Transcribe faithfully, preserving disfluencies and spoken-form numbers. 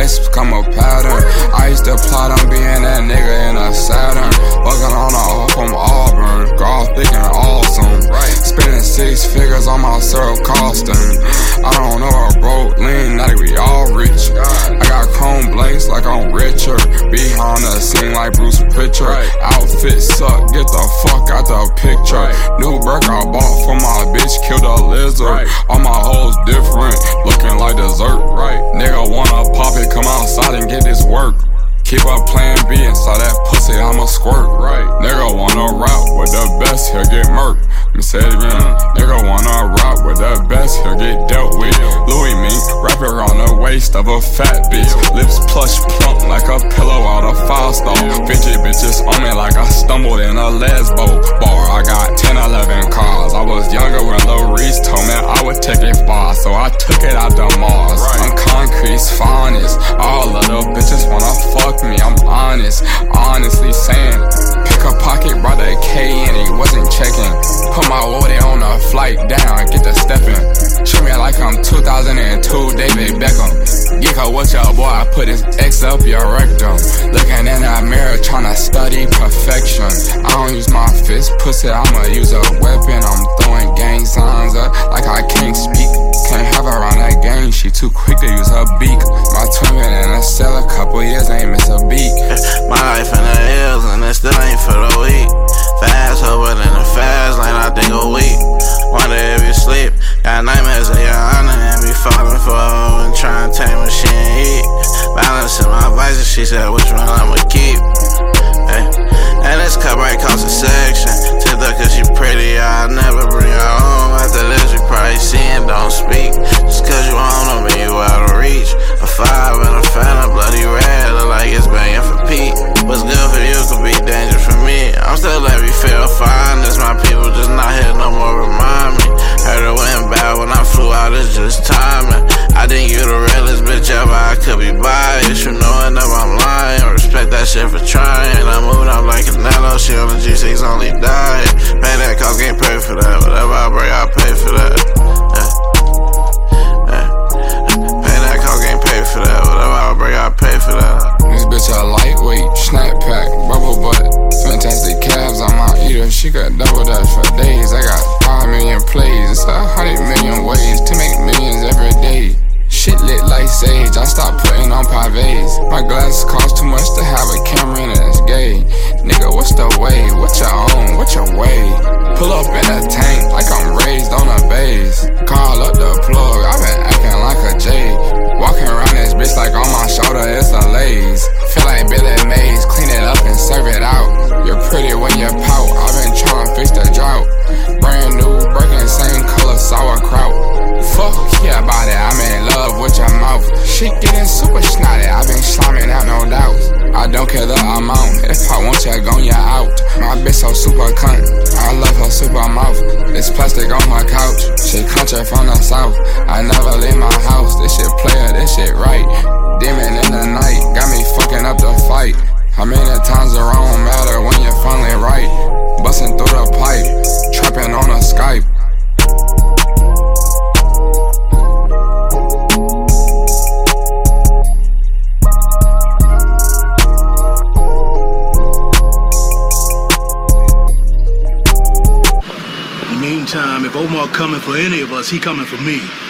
it's become a pattern. I used to plot on being that nigga in a Saturn. Fucking on a hoe from Auburn, girl thinking awesome. Spending six figures on my syrup costume. I don't know a broke lean, now that we all rich. I got chrome blanks like I'm richer. Behind the scene like Bruce Pritchard. Outfit suck, get the fuck out the picture. New Burke I bought for my bitch, killed a lizard. All my hoes different, looking like dessert. Nigga wanna pop it, come outside and get this work. Keep up plan B inside that pussy, I'ma squirt. Nigga wanna rap with the best, he'll get murked. Let me say it again. Nigga wanna rap with the best, he'll get dealt with. Louis me, wrapper on the waist of a fat bitch. Lips plush plump like a pillow out of five star. Fidget bitches on me like I stumbled in a lesbo bar. I got ten, eleven cars. I was younger when Lil Reese told me I would take it far, so I took it out the Mars. I'm concrete's finest. All of the bitches wanna fuck me, I'm honest. Honestly saying, pick a pocket, brought a K and he wasn't checking. Put my woody on a flight down, get the steppin'. Treat me like I'm two thousand two David Beckham. Geeko, what's your boy? I put his X up your rectum. Looking in that mirror, tryna study perfection. I don't use my fist, pussy, I'ma use a weapon. I'm throwing gang signs up like I can't speak. Can't have her on that gang, she too quick to use her beak. My twin been in a cell a couple years, ain't miss a beat. My life in the hills and it still ain't for the weak. Fast over in the fast lane, I think a week. Wonder if you sleep. Got nightmares of your honor and be falling for her and trying to tame when she ain't eat. Balancing my vices, she said which one I'ma keep. Hey. And this cup right cost a section. Tip her cause she pretty, I'll never bring her home. After this you probably see and don't speak. Just cause you home don't mean you out of reach. A five and a fan of bloody red, look like it's banging for Pete. What's good for you could be dangerous for me. I'm still let me feel fine. This my people just not here no more, remind me. Heard it went bad when I flew out, it's just timing. I think you the realest bitch ever, I could be biased. You knowing that I'm lying, respect that shit for trying. I'm moving up like Canelo, she on the G six only diet. Pay that cost, ain't pay for that. Whatever I bring, I pay for that. Yeah. Yeah. Pay that cost, ain't pay for that. Whatever I bring, I pay for that. This bitch a lightweight, snap pack, bubble butt. Fantastic calves on my eater, she got double dash for days. I got five million plays, it's a hundred million ways to make millions every day. Shit lit like sage, I stopped putting on pavés. My glasses cost too much to have a camera in and it's gay. Nigga, what's the way? What you own? What your way? Pull up in a tank like I'm raised on a base. Call up the plug, I been acting like a J. Walking around this bitch like on my shoulder it's a lace. Feel like Billy Mays, clean it up and serve it out. You're pretty when you pout, I been trying to fix the drought. Brand new, breaking same color sauerkraut. Fuck yeah about it, I'm in love with your mouth. Shit getting super snotty, I been slamming out no doubt. I don't care the amount, if I want you, gon' you out. My bitch so super cunt, I love her super mouth. It's plastic on my couch, she country from the south. I never leave my house, this shit player, this shit right. Demon in the night, got me fucking up the fight. How many times it don't matter when you're finally right? Busting through the pipe, trapping on a Skype. Meantime, if Omar coming for any of us, he coming for me.